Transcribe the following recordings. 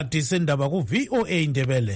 Disindaba ku VOA Indebele.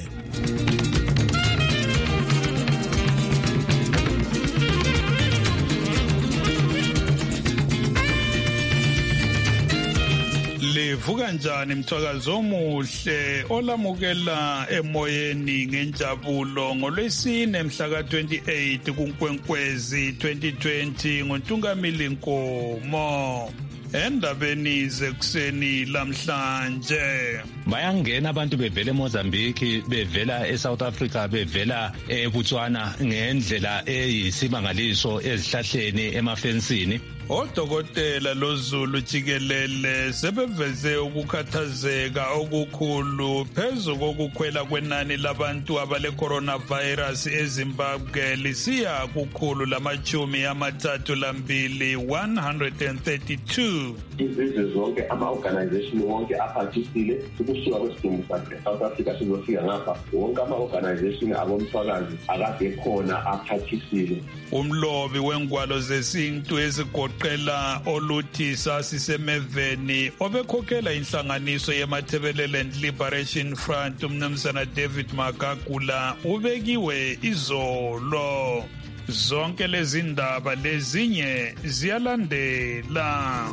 Livuka njani mthwakazo omuhle olamukela emoyeni ngenjabulo ngolwesine mhla ka-28 kuNkwenkwezi 2020 ngoNtungamili Nkomo. Endabeni zekuseni lamhlanje bayangena abantu bevela eMozambique, bevela eSouth Africa, bevela eBotswana ngendlela eyisimangaliso ezihlahleni emafensini. Odokotela loZulu jikelele sebeveze ukukhathazeka okukhulu phezu kokukhwela kwenani labantu abale coronavirus eZimbabwe lisiya kukhulu lamachumi-32 132. Izizwe zonke ama-organization wonke aphathisile ukusuka kwesidingo sakhe South Africa sizofika ngapha wonke ama-organization abomsakazi akade khona aphathisile. Umlobi wengwalo zesintu ezigoqela oluthi sasisemeveni obekhokhela inhlanganiso yeMatabeleland Liberation Front umnumzana David Magagula ubekiwe izolo. Zonke lezi ndaba lezinye ziyalandela.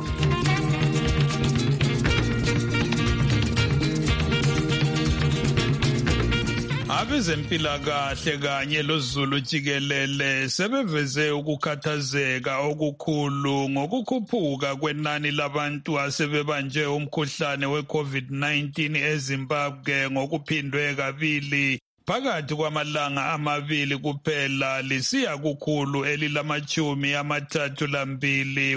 Abezempilakahle kanye loZulu jikelele sebeveze ukukhathazeka okukhulu ngokukhuphuka kwenani labantu asebebanje umkhuhlane we-COVID-19 eZimbabwe ngokuphindwe kabili phakathi kwamalanga amabili kuphela lisiya kukhulu elilamachumi-32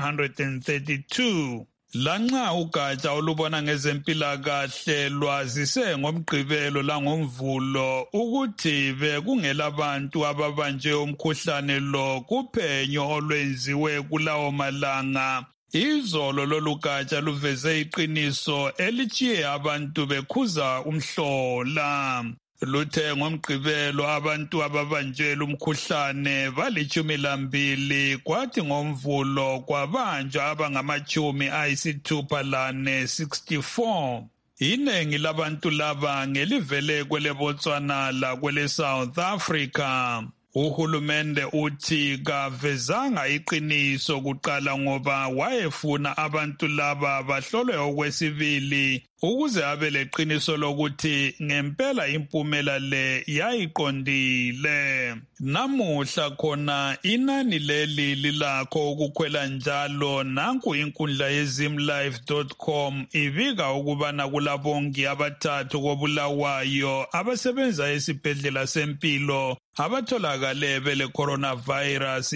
132. Lanxa ugatsha olubona ngezempilakahle lwazise ngomgqibelo langomvulo ukuthi bekungelabantu ababanje umkhuhlane lo kuphenyo olwenziwe kulawo malanga. Izolo lolu gatsha luveze iqiniso elitshiye abantu bekhuza umhlola. Luthe ngomgqibelo abantu ababanjelwe umkhuhlane bali-12 kwathi ngomvulo kwabanjwa abangama-64. Iningi labantu laba ngelivele kweleBotswana lakwele South Africa. Uhulumende uthi kavezanga iqiniso kuqala ngoba wayefuna abantu laba bahlolwe okwesibili ukuze abe leqiniso lokuthi ngempela impumela le yayiqondile. Namuhla khona inani leli lilakho ukukhwela njalo. Nanku inkundla yezimlife.com ibika ukubana kulabongi abathathu koBulawayo abasebenza esibhedlela sempilo abatholakale bele coronavirus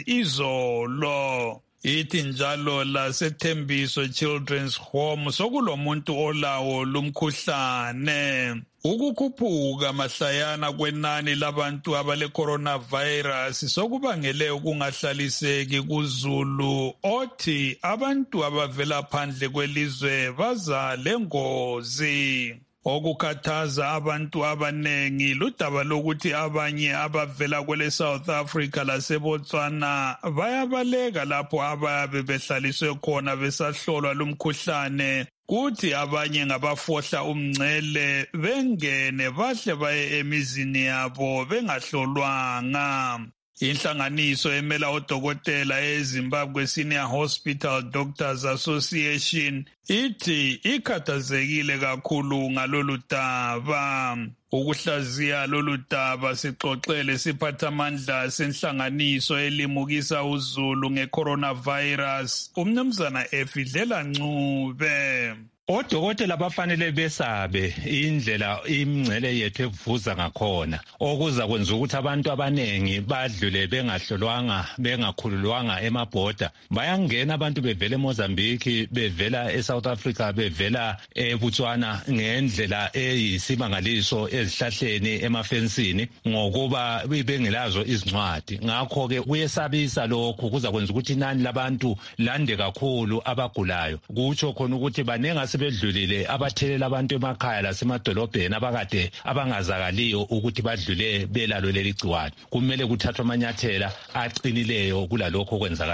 izolo. Ithi njalo laseThembiso Children's Home sokulomuntu olawo lumkhuhlane. Ukukhuphuka mahlayana kwenani labantu abale coronavirus sokubangele ukungahlaliseki kuZulu othi abantu abavela phandle kwelizwe baza lengozi. Okukhathaza abantu abanengi ludaba lokuthi abanye abavela kwele South Africa laseBotswana bayabaleka lapho abayabe behlaliswe khona besahlolwa lumkhuhlane. Kuthi abanye ngabafohla umngcele bengene bahle baye emizini yabo bengahlolwanga. Inhlanganiso emela odokotela eZimbabwe Senior Hospital Doctors Association ithi ikhathazekile kakhulu ngalolu daba. Ukuhlaziya lolu daba sixoxele siphathamandla senhlanganiso elimukisa uZulu nge-coronavirus umnumzana Efidlela Ncube. Odokotela bafanele besabe indlela imingcele yethu evuza ngakhona okuza kwenza ukuthi abantu abanengi badlule bengahlolwanga bengakhululwanga emabhoda. Bayangena abantu bevela eMozambique, bevela eSouth Africa, bevela eBotswana ngendlela eyisimangaliso ezihlahleni emafensini ngokuba bengelazo izincwadi. Ngakho ke kuyesabisa lokhu kuza kwenza ukuthi inani labantu lande kakhulu abagulayo. Kutsho khona ukuthi banenga bedlulile abathelela abantu emakhaya lasemadolobheni abakade abangazakaliyo ukuthi badlule belalo leli gciwane. Kumele kuthathwe amanyathela aqinileyo kulalokho okwenzakalayo.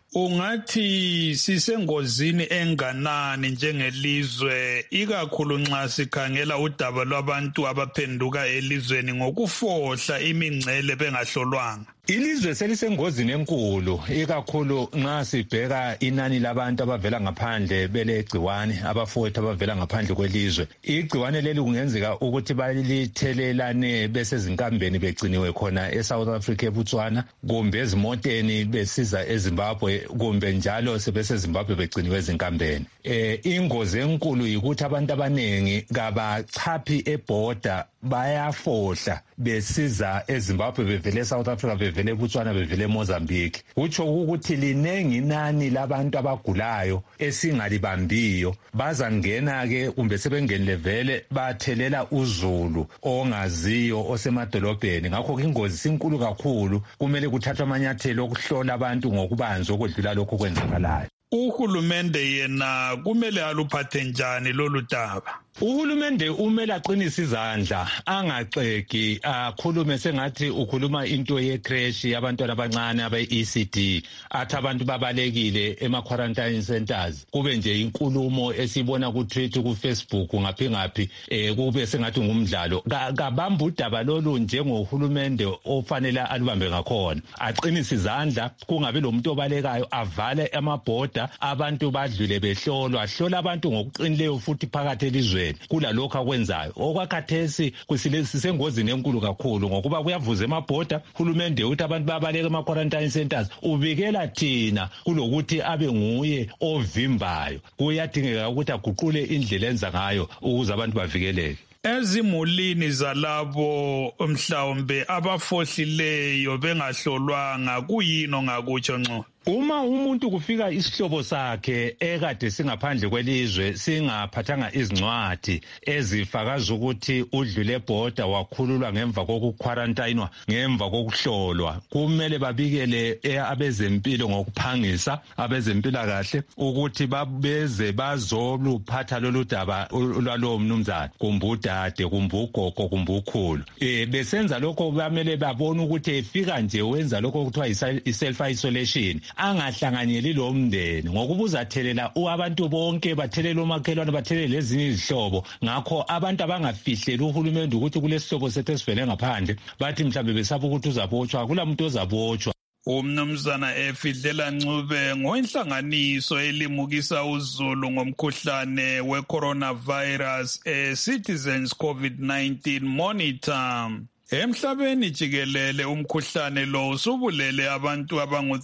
Ungathi sisengozini enganani njengelizwe ikakhulu nxa sikhangela udaba lwabantu abaphenduka elizweni ngokufohla imingcele bengahlolwanga? Ilizwe selisengozini enkulu ikakhulu nxa sibheka inani labantu abavela ngaphandle belegciwane abafowethu abavela ngaphandle kwelizwe. Igciwane leli kungenzeka ukuthi balithelelane besezinkambeni begciniwe khona eSouth Africa eBotswana kumbe ezimoteni besiza eZimbabwe kumbe njalo sebeseZimbabwe begciniwe ezinkambeni. Ingozi enkulu yikuthi abantu abanengi kabachaphi eborder bayafohla besiza eZimbabwe bevele eSouth Africa bevele eBotswana bevele eMozambique. Kutsho ukuthi linengi inani labantu abagulayo esingalibambiyo bazangena ke kumbe sebengenile vele bathelela uzulu ongaziyo osemadolobheni. Ngakho ingozi sinkulu kakhulu, kumele kuthathwe amanyathelo okuhlola abantu ngokubanzi okwedlula lokho kwenzakalayo. Uhulumende yena kumele aluphathe njani lolu daba? Uhulumende umele aqinise izandla angaqeki akhulume sengathi ukhuluma into ye-crash yabantwana abancane abe-ECD athi abantu babalekile ema-quarantine centers kube nje inkulumo esibona ku-Twitter ku-Facebook ngaphi kube sengathi ngumdlalo. Kabamba udaba lolu njengohulumende ofanele alubambe ngakhona, aqinise izandla kungabi lo muntu obalekayo, avale amabhoda abantu badlule behlolwa, hlola abantu ngokuqinileyo futhi phakathi elizweni kulalokho akwenzayo. Okwakhathesi sisengozini enkulu kakhulu ngokuba kuyavuza emabhoda, hulumende uthi abantu babaleka ema-quarantine centers, ubikela thina kulokuthi abe nguye ovimbayo. Kuyadingeka ukuthi aguqule indlela enza ngayo ukuze abantu bavikeleke. Ezimulini zalabo mhlawumbe abafohlileyo bengahlolwanga kuyini ongakutsho ngco? Uma umuntu kufika isihlobo sakhe ekade singaphandle kwelizwe singaphathanga izincwadi ezifakaza ukuthi udlule ebhoda wakhululwa ngemva kokuquarantinwa ngemva kokuhlolwa, kumele babikele abezempilo ngokuphangisa, abezempilakahle ukuthi beze bazoluphatha lolu daba lwalowo mnumzana kumbe udade kumbe ugogo kumbe ukhulu. Besenza lokho bamele babone ukuthi efika nje wenza lokho kuthiwa i-self isolation, angahlanganyeli lo mndeni ngokuba uzathelela abantu bonke, bathelela omakhelwane, bathelela ezinye izihlobo. Ngakho abantu abangafihleli uhulumende ukuthi kulesihlobo sethu esivele ngaphandle bathi mhlawumbe besaba ukuthi uzabotshwa, kula muntu ozabotshwa. Umnumzana Efidlela Ncube ngoinhlanganiso elimukisa uzulu ngomkhuhlane we-coronavirus Citizens COVID-19 Monitor. Emhlabeni jikelele umkhuhlane lo usubulele abantu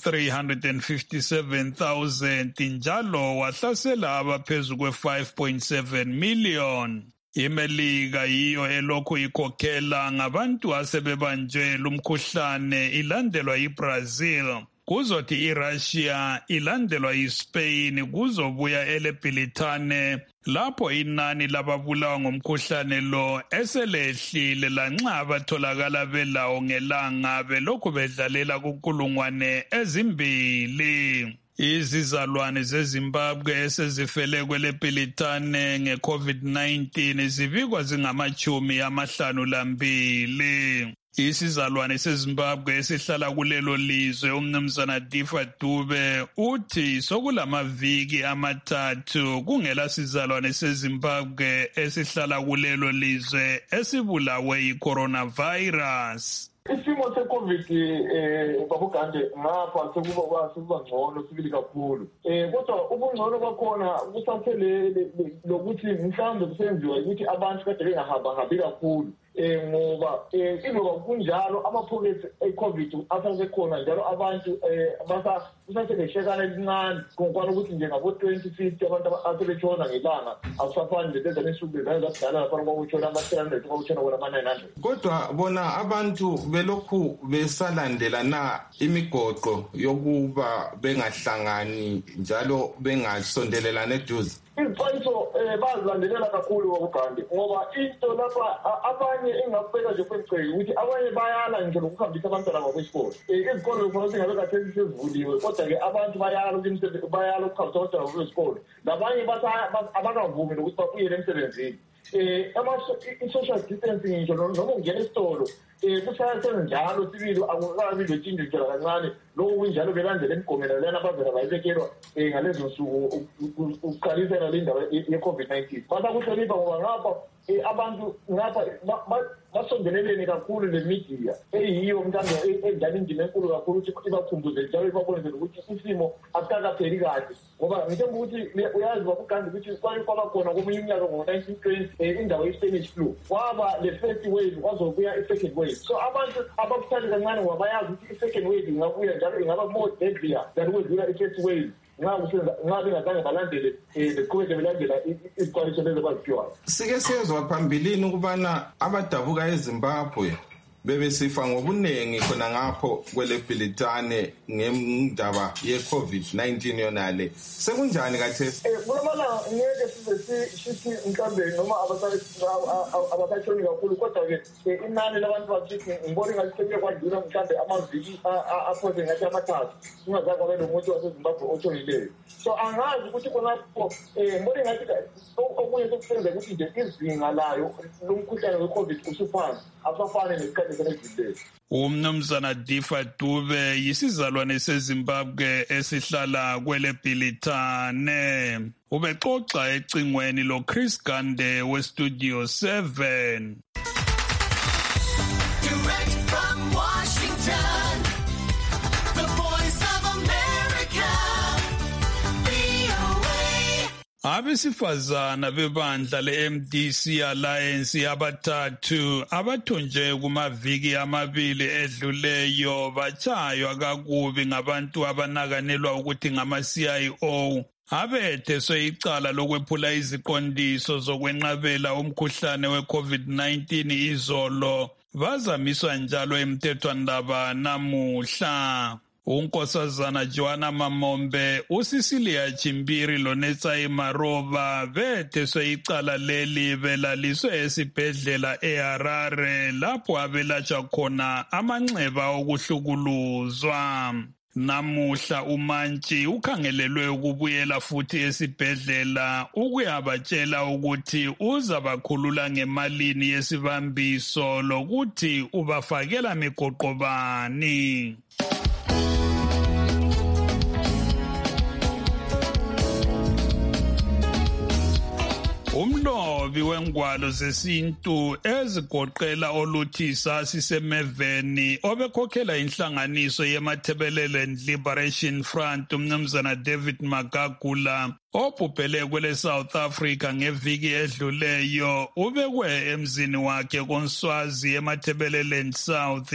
abangu-357,000 njalo wahlasela abaphezu kwe-5.7 million. IMelika yiyo elokhu ikhokhela ngabantu asebebanjwe lumkhuhlane ilandelwa iBrazil. Kuzothi iRussia ilandelwa iSpain, kuzobuya eleBritane lapho inani lababulawa ngomkhuhlane lo eselehlile lanxa abatholakala belawo ngelanga belokhu bedlalela kunkulungwane ezimbili. Izizalwane zeZimbabwe esezifele kweleBritane nge-COVID-19 zibikwa zingama-52. Isizalwane seZimbabwe esihlala kulelo lizwe umnumzana Difa Dube uthi sokulamaviki amathathu kungela sizalwane seZimbabwe esihlala kulelo lizwe esibulawe yi-coronavirus. Isimo se-COVID babugande ngapha sekuba ngcono sibili kakhulu. Kodwa ubungcono bakhona kusathelele lokuthi mhlawumbe kusenziwa ukuthi abantu kade bengahambi kakhulu. Ngoba iloba kunjalo amaphokethi e-COVID asasekhona njalo abantu basasebeshekana elincane ngokwani ukuthi nje ngabo-2050 abantu asebetshona ngelanga akusafani lezi nsuku zakudala lapha kwakutshona ama-300 kwakutshona bona ama-900. Kodwa bona abantu belokhu besalandela na imigoqo yokuba bengahlangani njalo bengasondelelana eduze? Izixwayiso bazilandelela kakhulu babugande ngoba into lapha abanye ingakubeka nje kwemiceli ukuthi abanye bayala nje lokuhambisa abantwana babo esikolo. Izikolo zifuna ukuthi ngabe kathesi sezivuliwe kodwa-ke abantu bayala ukuhambisa abantwana babo esikolo, nabanye abakavumi nokuthi babuyele emsebenzini. i-social distancing ngisho noma ungena esitolo kusayasena njalo sibili akukabi letshintsho nje kancane lokho kunjalo belandela imigomelo lena abavela bayibekelwa ngalezo nsuku uqalisela le ndaba ye-COVID-19 basakuhlonipha ngoba ngapha abantu ngapha basondeleleni kakhulu le media eyiyo mntando edlala indima enkulu kakhulu ukuthi ibakhumbuze njalo ibabonise ukuthi isimo asikapheli kahle ngoba ngithemba ukuthi uyazi bakuganda ukuthi kwake kwabakhona komunye umnyaka ngo-1920 indawo ye-Spanish flu kwaba le first wave kwazobuya i-second wave so abantu abakuthathe kancane ngoba bayazi ukuthi i-second wave ingabuya njalo ingaba more deadlier than kwedlula i-first wave nxa bengazange balandele beqhubeke belandela izixwayiso lezo abaziphiwayo. Sike siyezwa phambilini ukubana abadabuka eZimbabwe bebesifa ngobuningi khona ngapho kweleBhilitane ngendaba ye-COVID-19 yonale. Sekunjani khathesi? Kulamala ngeke size sithi mhlambe noma abathatshoni kakhulu kodwa-ke inani labantu bakithi ngibona ngathi sekuyeke kwadlula mhlambe amaviki aphose ngathi amathathu kungazange kwabe nomuntu waseZimbabwe otshonileyo. So angazi ukuthi khonapho ngibona ngathi okunye sokusenza ukuthi nje izinga layo lomkhuhlane we-COVID usuphansi asafane nesikhathi senedlulile. Umnumzana Difa Dube yisizalwane seZimbabwe esihlala kweleBhilitane ubexoxa ecingweni lo Chris Gande weStudio 7. Direct from Washington, the voice of America, VOA. Abesifazana bebandla le-MDC Alliance abathathu abathonje kumaviki amabili edluleyo batshaywa kakubi ngabantu abanakanelwa ukuthi ngama-CIO abetheswe icala lokwephula iziqondiso zokwenqabela umkhuhlane we-COVID-19 izolo bazamiswa njalo emthethwandaba namuhla. uNkosazana Joanna Mamombe, uSicilia Chimbiri loNetsai Maroba betheswe icala leli belaliswe esibhedlela eHarare lapho abelatshwa khona amanxeba okuhlukuluzwa. Namuhla uMantshi ukhangelelwe ukubuyela futhi esibhedlela ukuyabatshela ukuthi uzabakhulula ngemalini yesibambiso lokuthi ubafakela migoqo bani. Umlobi wengwalo zesintu ezigoqela oluthi sasisemeveni obekhokhela inhlanganiso yeMatabeleland Liberation Front umnumzana David Magagula obhubhele kwele South Africa ngeviki edluleyo ubekwe emzini wakhe koNswazi eMatabeleland South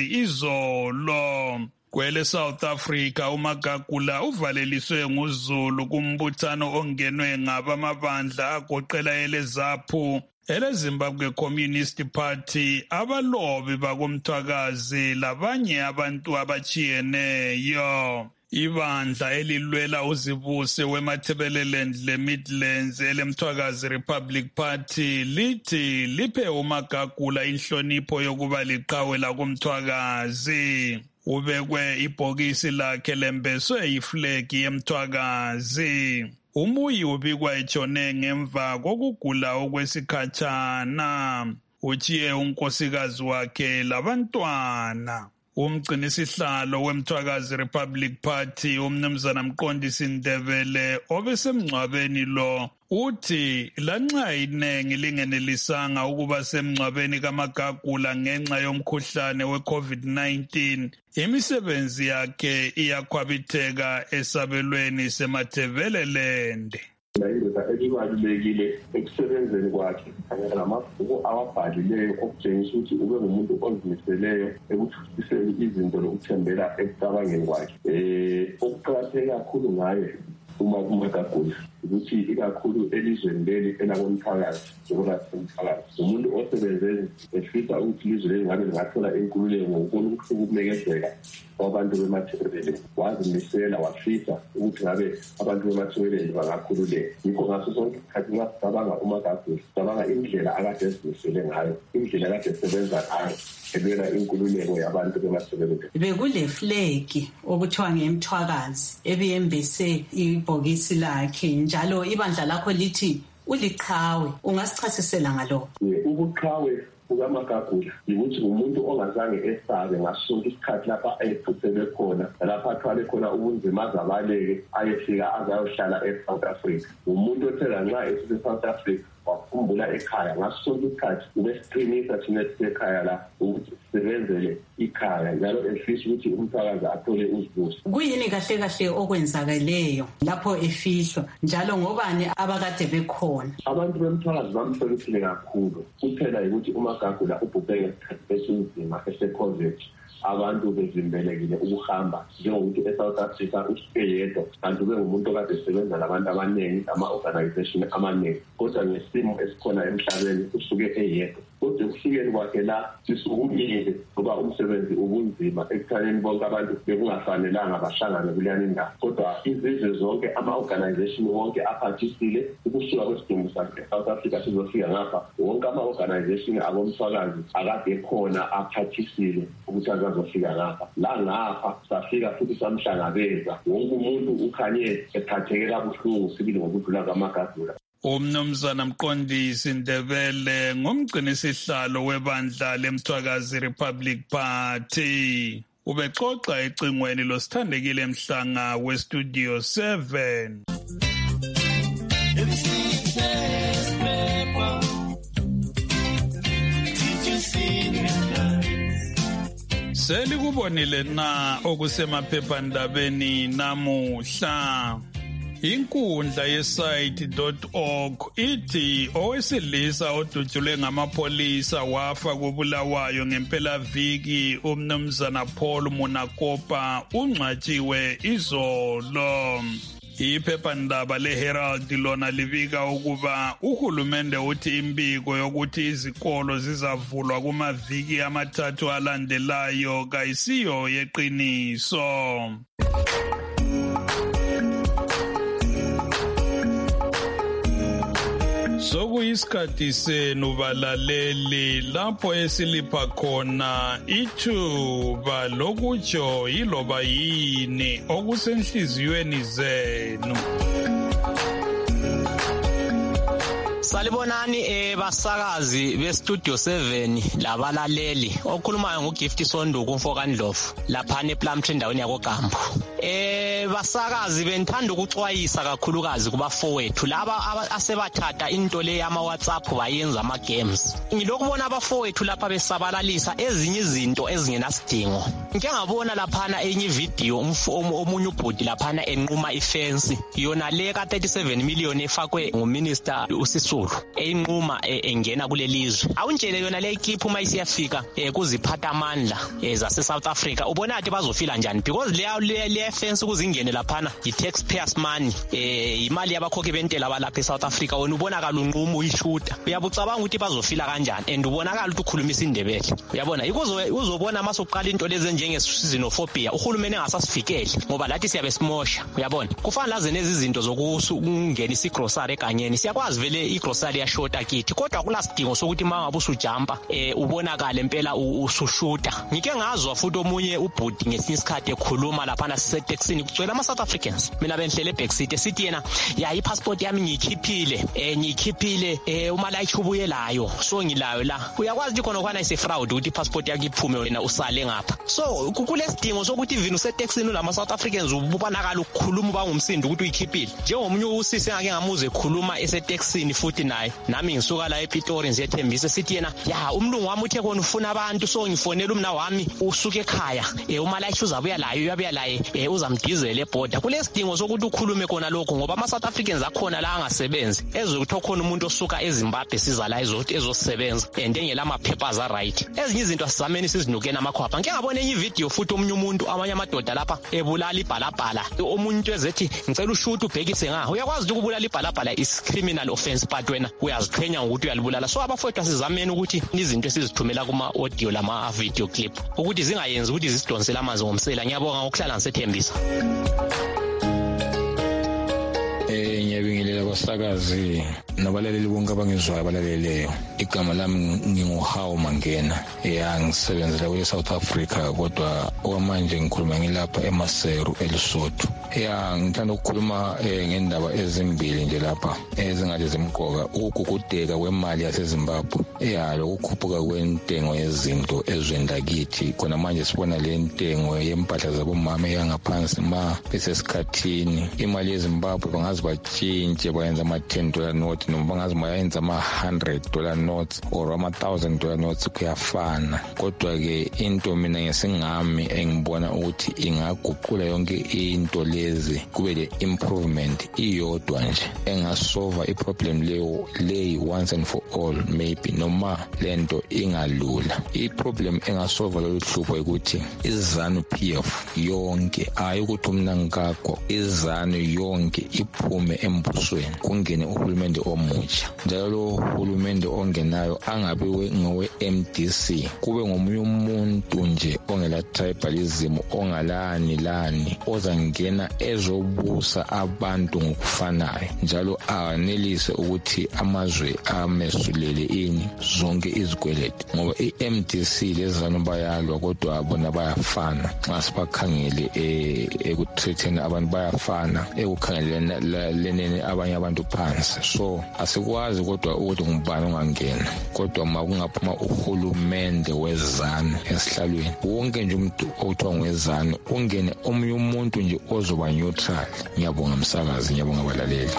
izolo. Kwele South Africa uMagagula uvaleliswe nguZulu kumbuthano ongenwe ngabamabandla agoqela eleZAPU, eleZimbabwe Communist Party, abalobi bakomthwakazi labanye abantu abachiyeneyo. Ibandla elilwela uzibuse weMatabeleland leMidlands elemthwakazi Republic Party lithi liphe uMagagula inhlonipho yokuba liqhawe lakumthwakazi. Ubekwe ibhokisi lakhe lembeswe iflegi yemthwakazi. Umuyi ubikwa etshone ngemva kokugula okwesikhatshana. Uchiye unkosikazi wakhe labantwana. Umgcinisihlalo wemthwakazi Republic Party umnumzana Mqondisi Ndebele obesemngcwabeni lo uthi lanxa inengi lingenelisanga ukuba semngcwabeni kaMagagula ngenxa yomkhuhlane we-COVID-19 imisebenzi yakhe iyakhwabitheka esabelweni seMatabeleland. Indoda elibalulekile ekusebenzeni kwakhe kanye namabhuku awabhalileyo okutshengisa ukuthi ube ngumuntu ozimiseleyo ekuthuthukiseni izinto lokuthembela ekucabangeni kwakhe. Okuqakatheke kakhulu ngaye uMagagula ukuthi ikakhulu elizweni leli elakomthwakazi njengoba umuntu osebenze efisa ukuthi ilizwe leli ngabe lingathola inkululeko ngokubona ukuhlukumezeka kwabantu beMatabeleland. Wazimisela wafisa ukuthi ngabe abantu beMatabeleland bangakhululeka. Yikho ngaso sonke isikhathi ngasicabanga uMagagula cabanga indlela akade ezimisele ngayo, indlela akade esebenza ngayo ebeka inkululeko yabantu beMatabeleland. Bekule flag okuthiwa ngemthwakazi ebiyembese ibhokisi lakhe njalo ibandla lakho lithi uliqhawe ungasichasisela ngalokho? Ubuqhawe bukaMagagula ukuthi umuntu ongazange esabe ngasonke isikhathi lapha ayephuthele khona lapha athwale khona ubunzima azabaleke ayefika azayohlala eSouth Africa. Umuntu othela nxa eSouth Africa wakhumbula ekhaya ngasonke isikhathi ubesiqinisa thina ekhaya la ukuthi sisebenzele ikhaya njalo efisa ukuthi umphakathi athole usibuso. Kuyini kahle kahle okwenzakaleyo lapho efihlwa njalo ngobani abakade bekhona? Abantu bemphakathi bamhloniphile kakhulu kuphela ukuthi uMagagula ubhubhe ngesikhathi esinzima ese-COVID. Abantu bezimbelekile ukuhamba njengokuthi eSouth Africa usiyedwa kanti bengumuntu okade esebenza labantu abaningi ama-organization amaningi kodwa ngesimo esikhona emhlabeni usuke eyedwa. Kodwa ekufikeni kwakhe la sisukumile ngoba umsebenzi ubunzima ekuthaneni bonke abantu bekungafanelanga bahlangane kuleyani ndawo. Kodwa izizwe zonke ama-organization wonke aphathisile ukusuka kwesidingo sakhe eSouth Africa sizofika ngapha. Wonke ama-organization abomsakazi akade khona aphathisile ukuthi azofika ngapha. La ngapha safika futhi samhlangabeza. Wonke umuntu ukhanye ephatheke kabuhlungu sibili ngokudlula kaMagagula. Umnumzana Mqondisi Ndebele ngumgcini sihlalo webandla leMthwakazi Republic Party. Ubexoxa ecingweni losithandekile Mhlanga weStudio 7. Selikubonile na okusemaphephandabeni namuhla? Inkundla yesite.org ithi owesilisa odutshulwe ngamapolisa wafa kubulawayo ngempelaviki umnumzana Paul Munakopa ungcwatshiwe izolo. Iphephandaba leHerald lona libika ukuba uhulumende uthi imbiko yokuthi izikolo zizavulwa kumaviki amathathu alandelayo kayisiyo yeqiniso. Sokuyisikhathi senu balaleli lapho esilipha khona ithuba lokutsho yiloba yini okusenhliziyweni zenu. Salibonani basakazi beStudio 7 labalaleli okhulumayo nguGift Sonduku umfokandlovu lapha ePlumtree endaweni yakoGambu. Basakazi benthanda ukuxwayisa kakhulukazi kubafowethu laba asebathatha into le yama WhatsApp bayenza ama games. Ngilokubona abafowethu lapha besabalalisa ezinye izinto ezingenasidingo. Ngike ngabona lapha enye video omunye ubhudi lapha enquma ifence yona le ka 37 million efakwe nguminister uSisulu enquma engena kulelizwe. Awuntshele yona le equipe uma isiyafika kuziphatha amandla zase South Africa ubona athi bazofila njani because le fence kuzingene lapha i-taxpayers money imali yabakhokhi bentela balapha eSouth Africa wona ubonakala unquma uyishuta uyabucabanga ukuthi bazofila kanjani and ubonakala ukuthi ukhulumisa indebele uyabona uzobona masoqala into lezi njenge-xenophobia uhulumeni engasasifikeli ngoba lathi siyabe simosha uyabona kufana laze nezi zinto zokungena isigrocery eganyeni siyakwazi vele igrocery yashota kithi kodwa akulasidingo sokuthi mangabe usujampa ubonakala impela usushuta. Ngike ngazwa futhi omunye ubhudi ngesinye isikhathi ekhuluma lapha sisetaxini kugcwele ama South Africans mina benhlele eBackseat sithi yena ya ipassport yami ngikhiphile uma la ichubuyelayo so ngilayo la uyakwazi ukuthi khona ukwana isefraud ukuthi ipassport yakhe iphume wena usale ngapha so kulesidingo sokuthi even usetaxini ulama South Africans ubonakala ukukhuluma bangumsindo ukuthi uyikhiphile njengomunye usisi engake ngamuze ekhuluma esetaxini futhi naye nami ngisuka la ePitori ngiyethembisa sithi yena ya umlungu wami uthe kona ufuna abantu so ngifonela umna wami usuke ekhaya uma la uzabuya layo uyabuya laye uzamdizela eborder kulesidingo sokuthi ukhulume kona lokho ngoba ama South Africans akhona la angasebenzi ezokuthi khona umuntu osuka eZimbabwe siza la ezosebenza engela ama-papers right ezinye izinto asizameni sizinukena amakhwapha ngike ngabona enye video futhi omunye umuntu amanye amadoda lapha ebulala ibhalabhala omuntu ezethi ngicela ushuthi ubhekise ngaho uyakwazi ukuthi ukubulala ibhalabhala is criminal offense but wena uyaziqhenya ngokuthi uyalibulala so abafowethu asizameni ukuthi izinto esizithumela kuma audio lama video clip ukuthi zingayenzi ukuthi zisidonsele amanzi ngomsela. Ngiyabonga ngokuhlala ngisethembisa. Ngiyabingelela abasakazi nabalaleli bonke abangizwayo abalaleleyo. Igama lami nginguHawu Mangena ngisebenzela kwe South Africa kodwa okwamanje ngikhuluma ngilapha eMaseru eLesotho. ngithanda ukukhuluma ngendaba ezimbili nje lapha ezingathi zimqoka. Ukugugudeka kwemali yaseZimbabwe lokukhuphuka kwentengo yezinto ezweni lakithi. Khona manje sibona le ntengo yempahla zabomama yangaphansi ma besesikhathini. Imali yeZimbabwe bangazi batshintshe bayenza ama-$10 notes noma bangazi bayenza ama-$100 notes or ama-$1,000 notes kuyafana. Kodwa-ke into mina ngesingami engibona ukuthi ingaguqula yonke into lezi kube le-improvement iyodwa nje engasova iproblem leyi once and for all maybe noma lento ingalula. Iproblem engasova lolu hlupho ukuthi iZANU-PF yonke hayi ukuthi umna ngakho iZANU yonke iphume embusweni kungene uhulumende omutsha. Njalo lo uhulumende ongenayo angabe ngowe-MDC kube ngomunye umuntu nje ongela tribalism ongalani ozangena ezobusa abantu ngokufanayo njalo anelise ukuthi amazwe amesulele zonke izikweleti ngoba i-MDC lezanu bayalwa kodwa bona bayafana. Nxa sibakhangele ekutritheni abantu bayafana ekukhangeleni abanye abantu phansi. So asikwazi kodwa ukuthi ngubani ongangena kodwa ma kungaphuma uhulumende wezanu esihlalweni wonke nje umuntu okuthiwa ngwezanu ungene omunye umuntu nje ozoba neutral. Ngiyabonga msakazi, ngiyabonga abalaleli.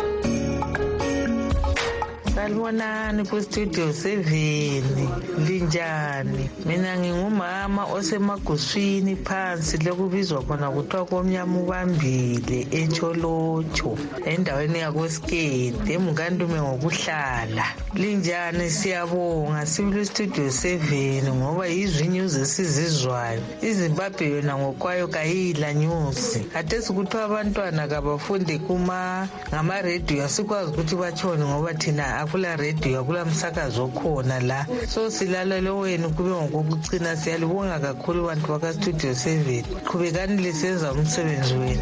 Salibonani ku-Studio 7 linjani? Mina ngingumama osemaguswini phansi lekubizwa khona kuthiwa komnyama ubambile eTsholotsho endaweni yakoSkete eMnkandume ngokuhlala. Linjani? Siyabonga sibili Studio 7 ngoba yizwi news esizizwayo. iZimbabwe yona ngokwayo kayila news. Khathesi kuthiwa abantwana kabafunde ngama-radio asikwazi ukuthi batshone ngoba thina akula radio akula msakazo okhona la. So silalele wenu kube ngokucina. Siyalibonga kakhulu bantu baka-Studio 7. Qhubekani lisenza umsebenzi wenu.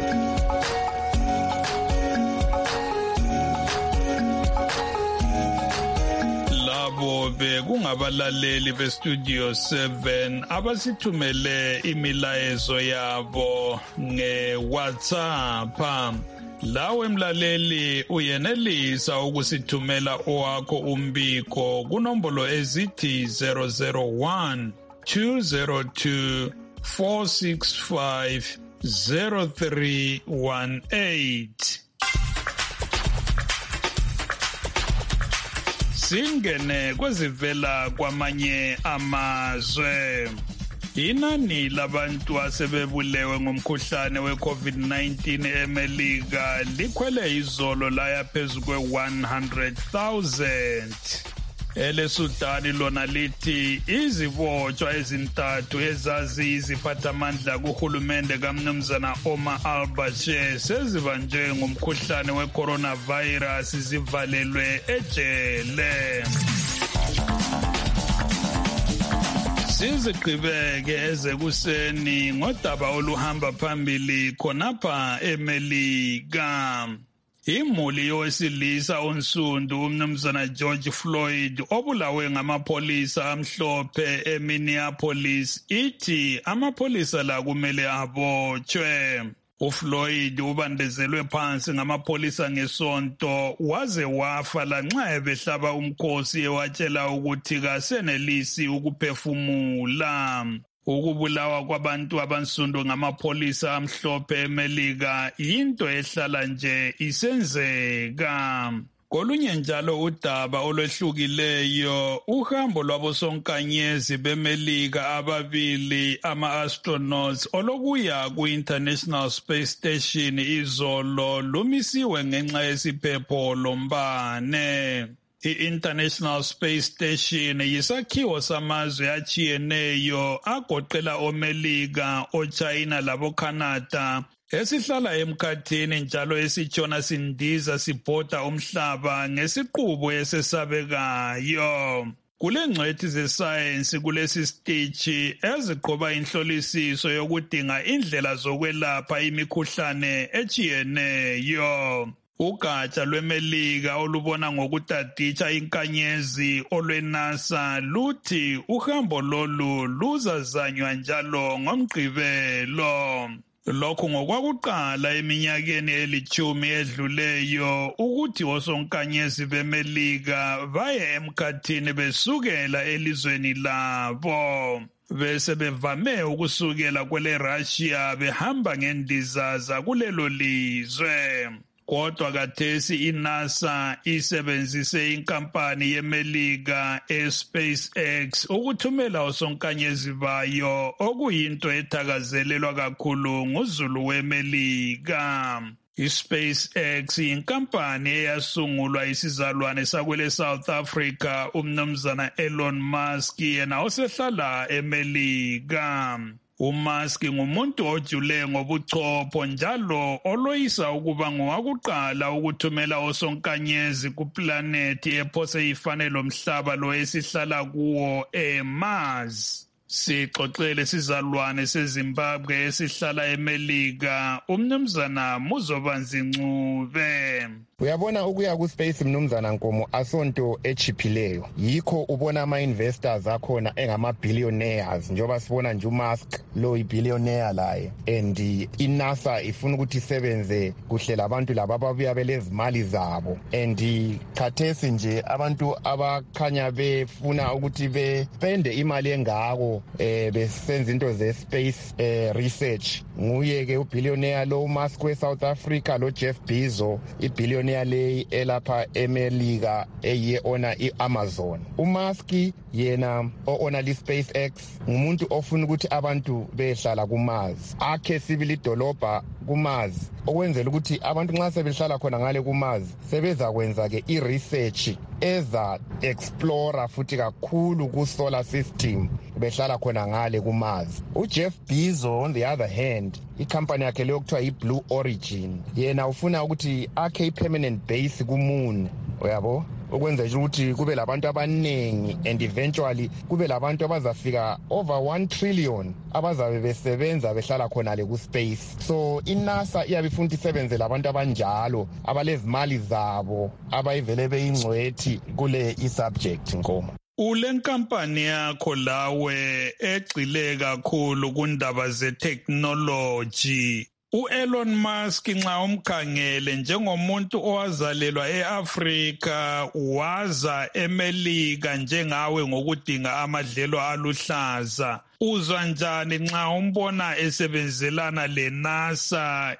Labo bekungabalaleli beStudio 7 abasithumele imilayezo yabo ngeWhatsApp. Lawe mlaleli uyenelisa ukusithumela owakho umbiko kunombolo ezithi 001 202 465 0318. Singene kwezivela kwamanye amazwe. Inani labantu asebebulewe ngomkhuhlane we-COVID-19 eMelika likhwele izolo laya phezu kwe-100,000. EleSudani lona lithi izibotshwa ezintathu ezaziyiziphathamandla kuhulumende kaMnumzana Omar al-Bashir sezibanjwe ngomkhuhlane we-coronavirus zivalelwe ejele. Siziqhubeke ezekuseni ngodaba oluhamba phambili khonapha eMelika. Imuli yowesilisa onsundu uMnumzana George Floyd obulawe ngamapolisa amhlophe eMinneapolis ithi amapholisa la kumele abotshwe. uFloyd ubandezelwe phansi ngamapolisa ngesonto waze wafa lanxa ebehlaba umkhosi ewatshela ukuthi kasenelisi ukuphefumula. Ukubulawa kwabantu abansundu ngamapolisa amhlophe eMelika yinto ehlala nje isenzeka. Kolunye njalo udaba olwehlukileyo uhambo lwabosonkanyezi beMelika ababili ama-astronauts olokuya ku-International Space Station izolo lumisiwe ngenxa yesiphepho lombane. I-International Space Station yisakhiwo samazwe atshiyeneyo agoqela oMelika, oChina laboCanada esihlala emkhathini njalo esitshona sindiza sibhoda umhlaba ngesiqubu esesabekayo. Kulengcwethi zesayensi kulesi siteshi eziqoba inhlolisiso yokudinga indlela zokwelapha imikhuhlane etshiyeneyo. Ugatsha lweMelika olubona ngokutaditsha inkanyezi olweNASA luthi uhambo lolu luzazanywa njalo ngomgqibelo. Lokhu ngokwakuqala eminyakeni elithumi edluleyo ukuthi osonkanyezi beMelika baye emkhathini besukela elizweni labo. Bese bevame ukusukela kwele Russia behamba ngendiza zakulelo lizwe. Kodwa kathesi iNASA isebenzise inkampani yeMelika eSpaceX ukuthumela osonkanyezi bayo okuyinto ethakazelelwa kakhulu nguzulu weMelika. iSpaceX inkampani eyasungulwa isizalwane sakwele South Africa umnumzana Elon Musk yena osehlala eMelika. uMusk ngumuntu ojule ngobuchopho njalo oloyisa ukuba ngowakuqala ukuthumela osonkanyezi kuplanethi ephose ifane lomhlaba lo esihlala kuwo eMars. Sixoxele sizalwane seZimbabwe esihlala eMelika umnumzana Muzobanzi Ncube. Uyabona ukuya ku-space mnumzana Nkomo asonto echiphileyo, yikho ubona ama-investors akhona engama-billionaires njengoba sibona nje uMusk lo i-billionaire laye, and iNASA ifuna ukuthi isebenze kuhle labantu laba ababuya belezimali zabo, and khathesi nje abantu abakhanya befuna ukuthi bespende imali engako besenza into ze-space research nguye-ke ubillionaire lo uMusk we-South Africa, lo Jeff Bezos ibillionaire leyi elapha eMelika eyiona i-Amazon. uMusk yena o-ona li-SpaceX ngumuntu ofuna ukuthi abantu behlala kuMars, akhe sibili idolobha kuMars okwenzela ukuthi abantu nxa sebehlala khona ngale kuMars sebezakwenza-ke i-research eza explora futhi kakhulu ku-solar system behlala khona ngale kuMars. uJeff Bezos on the other hand ikhampani yakhe leyo kuthiwa yi-Blue Origin yena ufuna ukuthi akhe i-permanent base kuMoon, uyabo, okwenza ukuthi kube labantu abaningi and eventually kube labantu abazafika over 1 trillion abazabe besebenza behlala khona le ku-space. So iNASA iyabe ifuna ukuthi isebenze labantu abanjalo abalezimali zabo abayivele beyingcwethi kule i-subject Nkomo. Ule nkampani yakho lawe egxile kakhulu kundaba ze-technology. uElon Musk nxa umkhangele njengomuntu owazalelwa eAfrika waza eMelika njengawe ngokudinga amadlelo aluhlaza, uzwa njani nxa umbona esebenzelana leNASA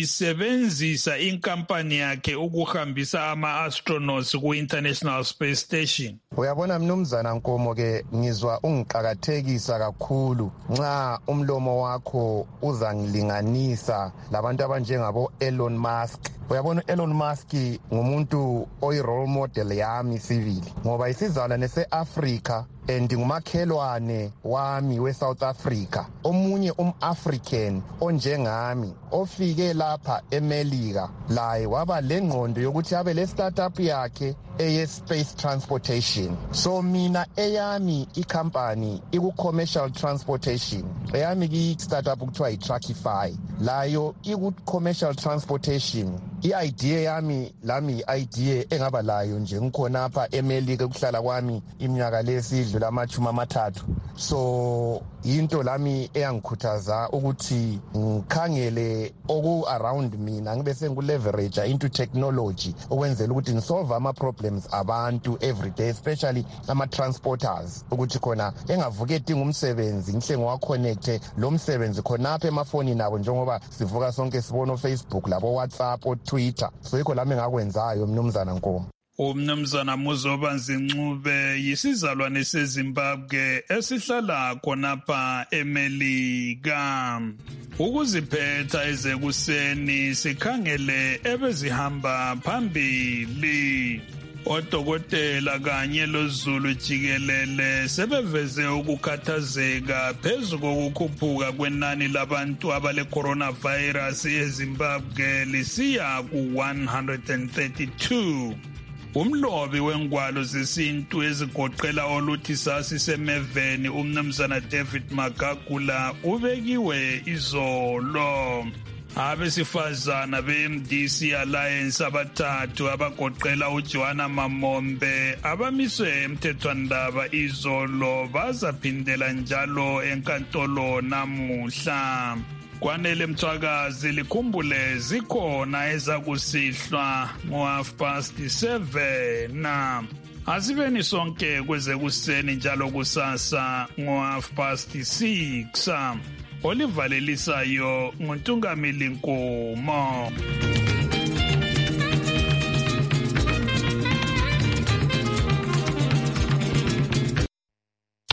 isebenzisa inkampani yakhe ukuhambisa ama-astronauts ku-International Space Station? Uyabona mnumzana Nkomo ke ngizwa ungiqakathekisa kakhulu nxa umlomo wakho uzangilinganisa labantu abanjengabo Elon Musk. Uyabona Elon Musk ngumuntu oyi-role model yami sivili ngoba isizalwane se-Africa and ngumakhelwane wami we-South Africa, omunye African onjengami ofike lapha eMelika laye waba lengqondo yokuthi abe le startup yakhe eye-space transportation. So mina eyami ikhampani iku-commercial transportation, eyami ki-startup kuthiwa yi-Truckify, layo iku-commercial transportation. I-idea yami lami i-idea engaba layo nje ngikhonapha eMelika ukuhlala kwami iminyaka lesidlula amachumi amathathu. So into lami eyangikhuthaza ukuthi ngikhangele oku-around mina ngibe sengiku-leverage into technology okwenzela ukuthi ngisolve ama-problems abantu everyday, especially ama-transporters, ukuthi khona engavuke edinga umsebenzi ngihle ngiwaconnecte lo msebenzi khonapha emafonini abo njengoba sivuka sonke sibona oFacebook labo WhatsApp oTwitter. So yikho lami engakwenzayo mnumzana Nkomo. Umnumzana Muzobanzi Ncube yisizalwane seZimbabwe esihlala khonapha eMelika. Ukuziphetha ezekuseni sikhangele ebezihamba phambili. Odokotela kanye loZulu jikelele sebeveze ukukhathazeka phezu kokukhuphuka kwenani labantu abale coronavirus eZimbabwe lisiya ku-132. Umlobi wengwalo zesintu ezigoqela oluthi sasi semeveni umnumzana David Magagula ubekiwe izolo. Abesifazana be-MDC Alliance abathathu abagoqela uJohana Mamombe abamiswe emthethwandaba izolo bazaphindela njalo enkantolo namuhla. Kwanele Mthwakazi likhumbule zikhona ezakusihlwa ngo7:30 na asibeni sonke kwezekuseni njalo kusasa ngo6:30 olivalelisayo nguNtungamili Nkomo.